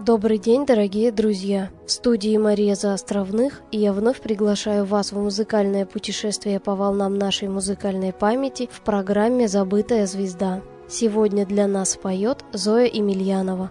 Добрый день, дорогие друзья! В студии Мария Заостровных, и я вновь приглашаю вас в музыкальное путешествие по волнам нашей музыкальной памяти в программе «Забытая звезда». Сегодня для нас поет Зоя Емельянова.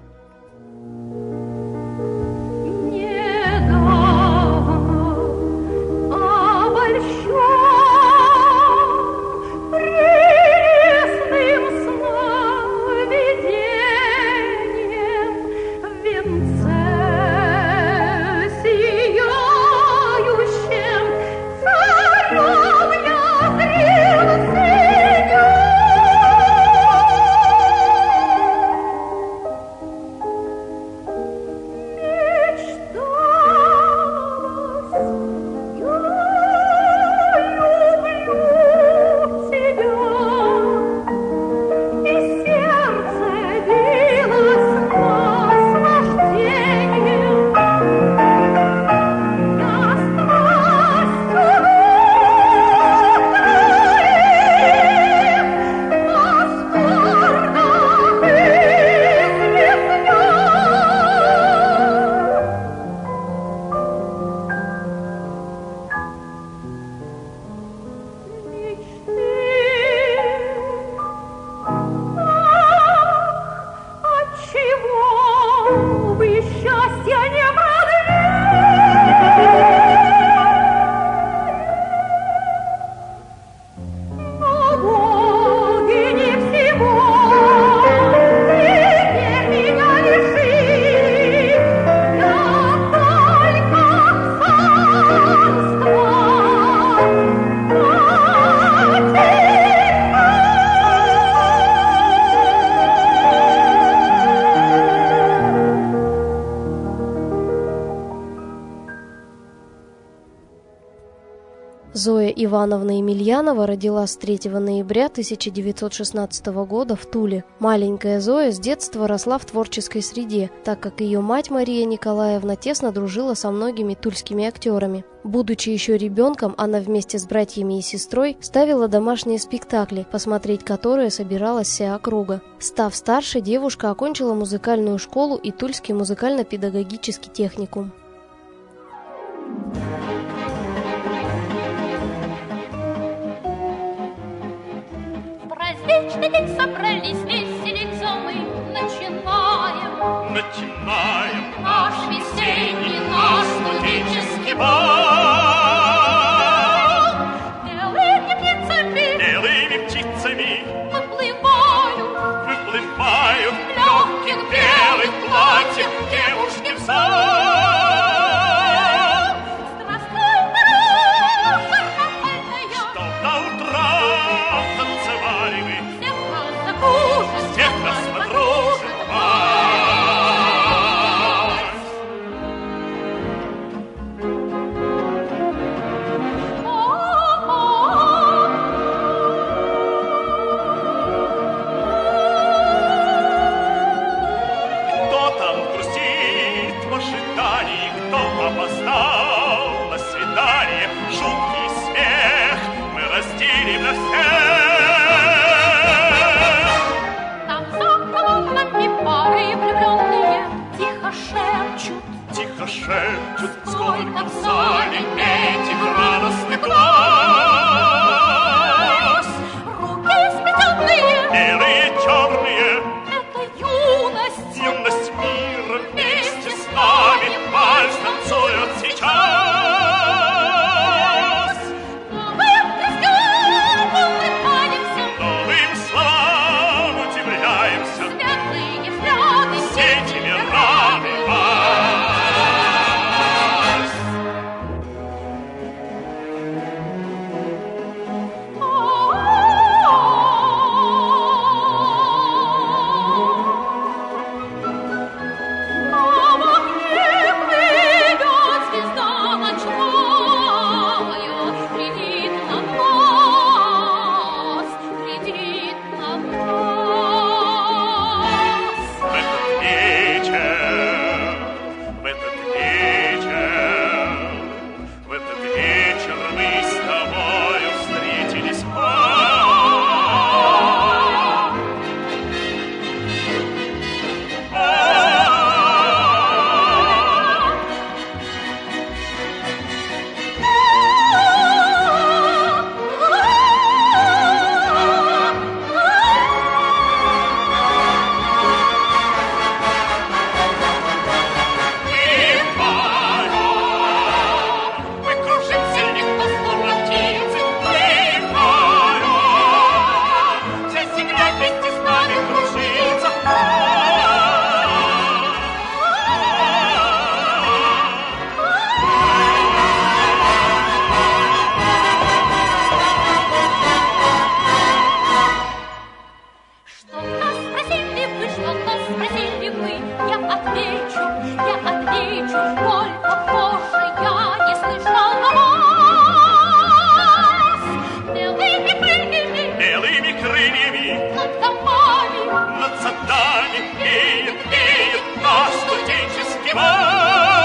Зоя Ивановна Емельянова родилась 3 ноября 1916 года в Туле. Маленькая Зоя с детства росла в творческой среде, так как ее мать Мария Николаевна тесно дружила со многими тульскими актерами. Будучи еще ребенком, она вместе с братьями и сестрой ставила домашние спектакли, посмотреть которые собиралась вся округа. Став старше, девушка окончила музыкальную школу и Тульский музыкально-педагогический техникум. Праздничный день собрались веселиться мы, начинаем наш весенний, наш студенческий бал. Белыми птицами выплывают в легких белых платьях девушки в зал. льется дали, веет, веет наш студенческий вальс.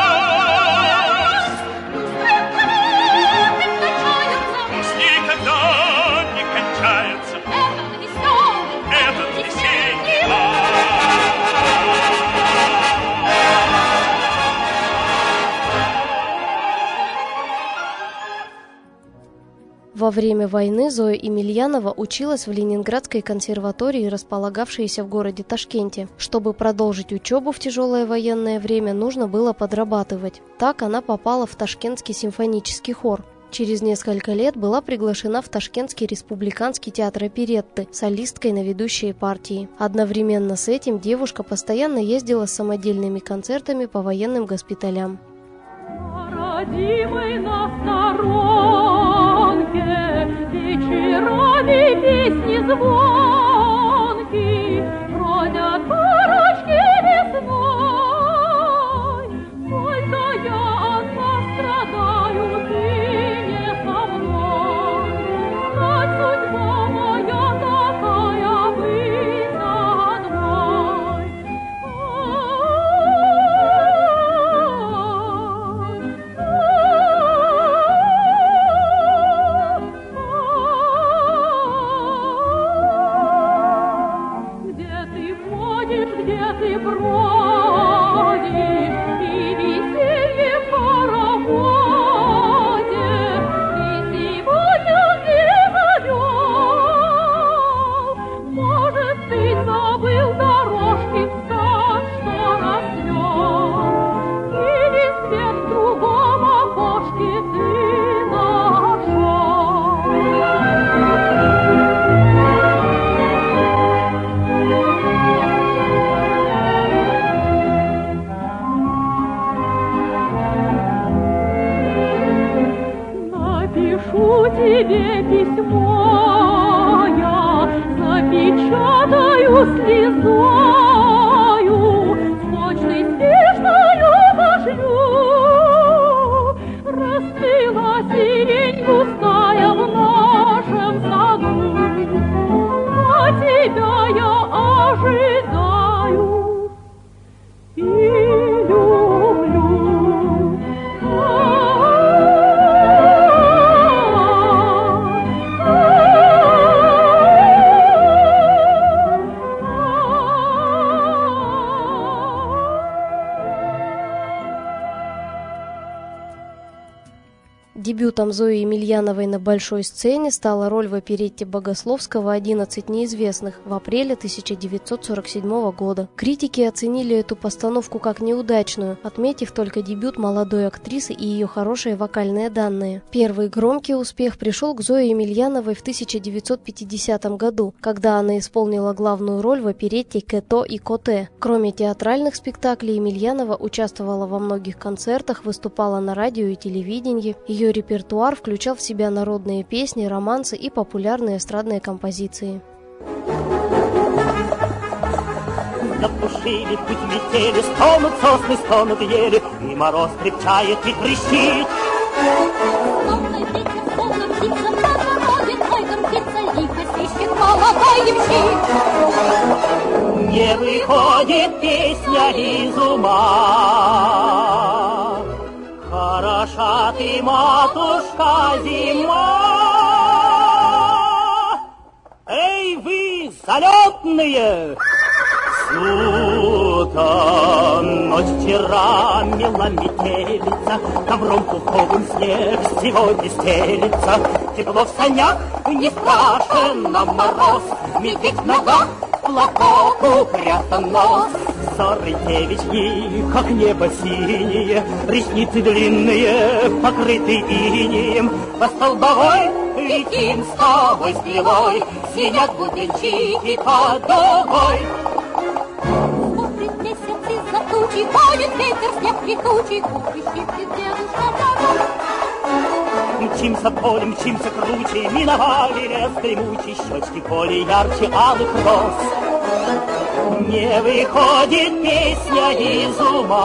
Пусть никогда не кончается этот весенний Во время войны Зоя Емельянова училась в Ленинградской консерватории, располагавшейся в городе Ташкенте. Чтобы продолжить учебу в тяжелое военное время, нужно было подрабатывать. Так она попала в Ташкентский симфонический хор. Через несколько лет была приглашена в Ташкентский республиканский театр оперетты солисткой на ведущие партии. Одновременно с этим девушка постоянно ездила с самодельными концертами по военным госпиталям. Родимый на сторонке, вечерами песни звонки, бродят парочки весной. Только я одна страдаю, ты не со мной. Знать судьба моя такая, быть одной. Где ты бродишь, и веселье в хороводе, и сегодня где завел. Может, ты забыл дорожки в сад, что расцвел, или свет в другом окошке ты нашел. Напишу тебе письмо я, запечатаю слезою, с почтой спешною пошлю. Расцвела сирень густая в нашем саду, а тебя я ожидаю и люблю. Дебютом Зои Емельяновой на большой сцене стала роль в оперетте Богословского «11 неизвестных» в апреле 1947 года. Критики оценили эту постановку как неудачную, отметив только дебют молодой актрисы и ее хорошие вокальные данные. Первый громкий успех пришел к Зое Емельяновой в 1950 году, когда она исполнила главную роль в оперетте «Кето и Коте». Кроме театральных спектаклей, Емельянова участвовала во многих концертах, выступала на радио и телевидении. Ее репертуар включал в себя народные песни, романсы и популярные эстрадные композиции. Запушили путь метели, стонут сосны, стонут ели, и мороз крепчает и трещит. Словно ветер, словно птица, на дороге твой гордится, лихо свищет молодой ямщик. Не выходит песня из ума. Хороша ты, матушка, зима. Эй, вы, залетные! Сута, ночь вчера мела метелица, ковром пуховым снег сегодня стелится. Тепло в санях, не страшен нам мороз, медведь в ногах, платок упрятан нос. Зоры девичьи, как небо синее, ресницы длинные, покрыты инеем. По столбовой летим с тобой стрелой, синят бубенчики под дугой. Смотрит месяц из-за тучи, ходит ветер, снег летучий, купи щиплет дедушка дорог. Мчимся полем, мчимся круче, миновали лес дремучий, щечки поле ярче алых роз. Не выходит песня из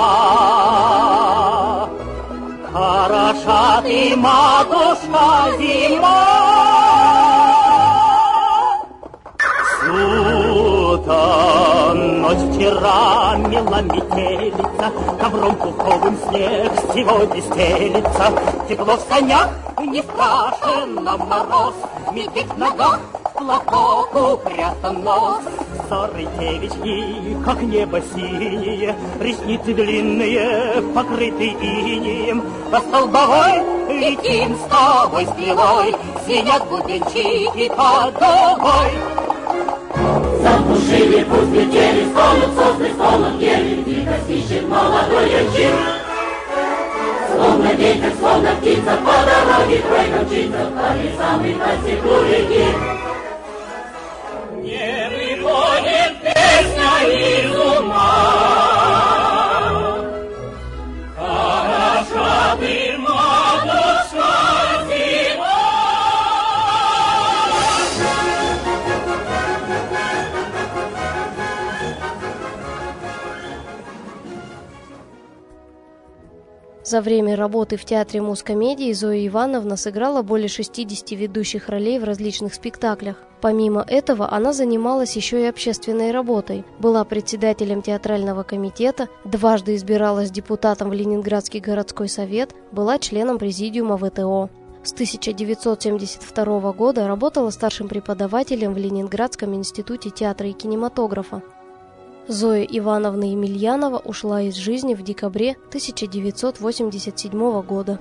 ума. Хороша ты, матушка, зима. Сута ночь вчера мела метелица, ковром пуховым снег сегодня стелится. Тепло в санях не страшен, но мороз, медведь в ногах, платок упрятан нос. Зоры девичьи, как небо синее, ресницы длинные, покрыты инеем. По столбовой летим с тобой стрелой, звенят бубенчики под тобой. Запушили, пусть летели, стонут сосны, стонут ели, дико свищет молодой ячим. Словно ветер, словно птица, по дороге тройка мчится, по лесам и по стеклу реки. Не выходит песня из ума. Хороша ты, матушка, зима. За время работы в Театре Мускомедии Зоя Ивановна сыграла более 60 ведущих ролей в различных спектаклях. Помимо этого, она занималась еще и общественной работой. Была председателем театрального комитета, дважды избиралась депутатом в Ленинградский городской совет, была членом президиума ВТО. С 1972 года работала старшим преподавателем в Ленинградском институте театра и кинематографа. Зоя Ивановна Емельянова ушла из жизни в декабре 1987 года.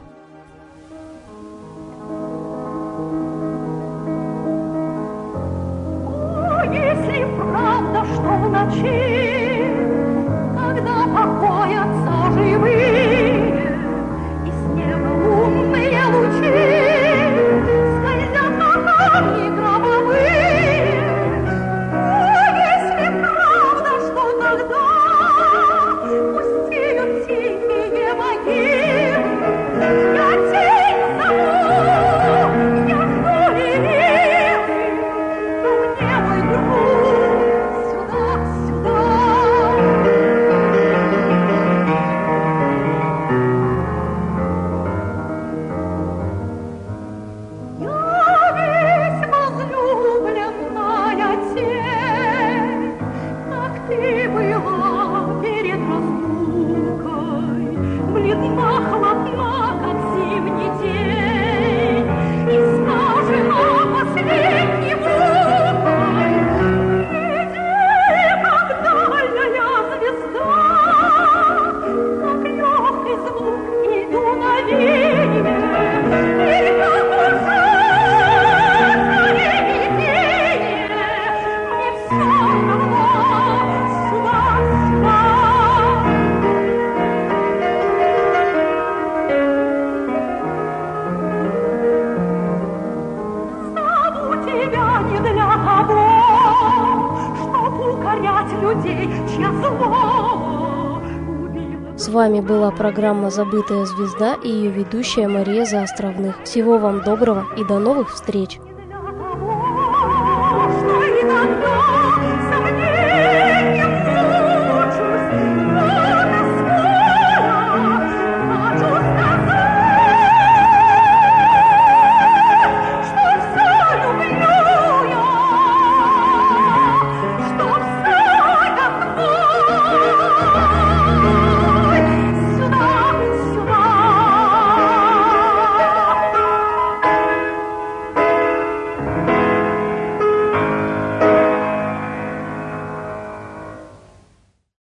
Если правда, что в ночи, когда покоятся живые, и с неба лунные лучи скользят на камни гробовые, если правда, что тогда пустеют тихие могилы, я тень зову, я жду лилии, мне мой друг сюда, сюда. Я весь возлюбленная тень, как ты была перед разлукой, бледна, холодна, как зимний день, и скажена последней мукой: иди, как дальняя звезда, как легкий звук и дуновенье, и как ужасное видение, мне все равно, сюда, сюда. Зову тебя не для того, чтоб укорять людей, чья зло убила. С вами была программа «Забытая звезда» и ее ведущая Мария Заостровных. Всего вам доброго и до новых встреч!